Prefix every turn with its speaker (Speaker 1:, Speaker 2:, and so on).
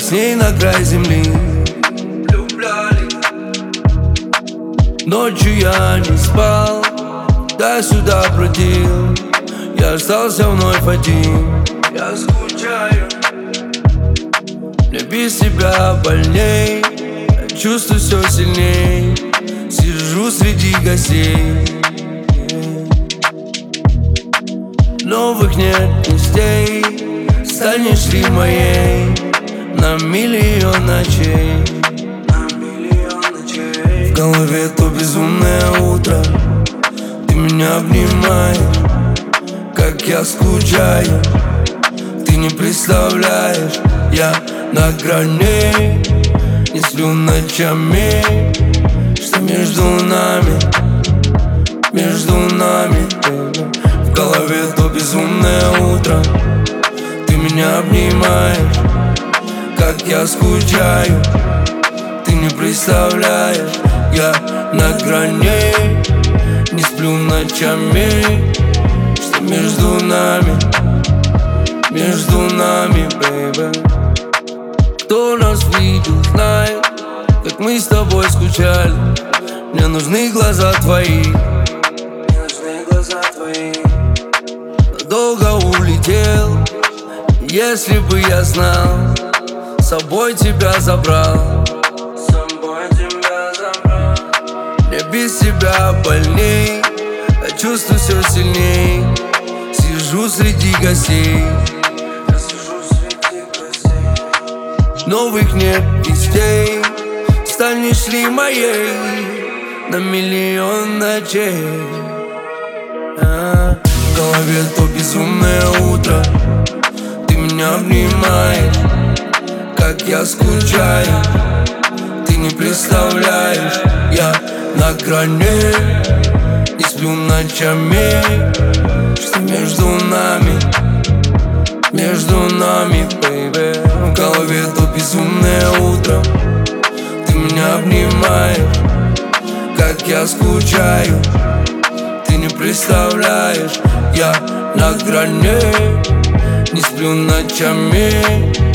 Speaker 1: с ней на край земли. Ночью я не спал, туда-сюда бродил. Я остался вновь один. Я скучаю. Мне без тебя больней. Я чувствую все сильней. Сижу среди гостей. Новых нет вестей. Станешь ли моей на миллион ночей? В голове то безумное утро. Ты меня обнимаешь, как я скучаю. Ты не представляешь, я на грани. Не сплю ночами. Что между нами, baby. В голове то безумное утро. Ты меня обнимаешь, как я скучаю. Ты не представляешь, я на грани. Не сплю ночами. Что между нами, baby. Кто нас видел, знает, как мы с тобой скучали. Мне нужны глаза твои. Надолго улетел. Если бы я знал, с собой тебя забрал. Мне без тебя больней. Я чувствую все сильней. Сижу среди гостей. Новых нет вестей. Станешь ли моей на миллион ночей? В голове то безумное утро. Ты меня обнимаешь, как я скучаю. Ты не представляешь, я на грани. Не сплю ночами. Что между нами, baby. В голове то безумное утро. Ты меня обнимаешь, как я скучаю. Ты не представляешь, я на грани. Не сплю ночами.